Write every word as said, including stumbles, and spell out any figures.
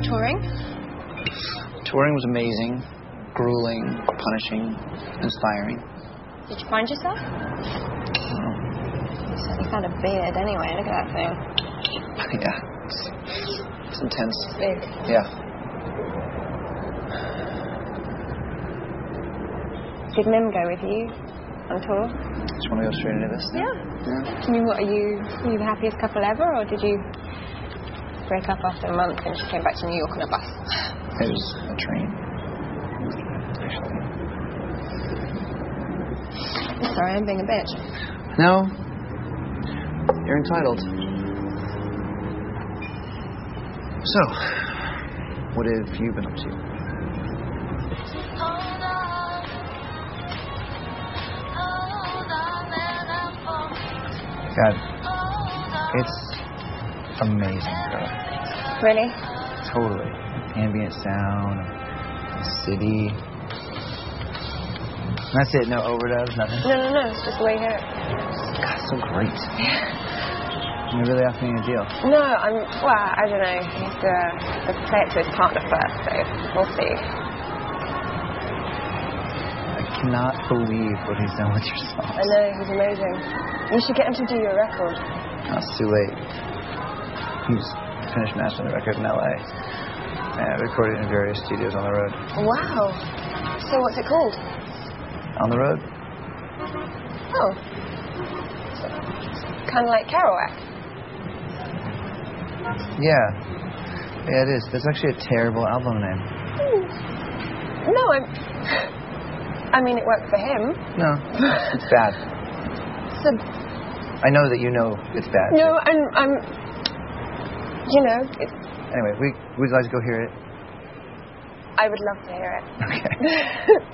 touring? Touring was amazing, grueling, punishing, inspiring. Did you find yourself? Oh. You certainly found a beard anyway. Look at that thing. Yeah, it's, it's intense. It's big. Yeah. Did Mim go with you on tour? Just want to go straight into this? Yeah. Yeah. I mean, what, are you, are you the happiest couple ever, or did you break up after a month and she came back to New York on a bus? It was a train. Actually. Sorry, I'm being a bitch. No. You're entitled. So, what have you been up to? God, it's amazing, girl. Really? Totally. Ambient sound, the city. That's it, no overdubs, nothing? No, no, no, it's just the way you hear it. God, it's so great. Yeah. You're really asking me a deal. No, I'm, well, I don't know. He has to, to play it to his partner first, so we'll see. I cannot believe what he's done with your songs. I know, he's amazing. You should get him to do your record. No, it's too late. He's finished mastering the record in L A and recorded in various studios on the road. Wow. So what's it called? On the road? Oh. So, kind of like Kerouac. Yeah. Yeah, it is. That's actually a terrible album name. Hmm. No, I'm... I mean, it worked for him. No, it's bad. So... I know that you know it's bad. No, I'm... I'm you know... It, anyway, we, we'd like to go hear it. I would love to hear it. Okay.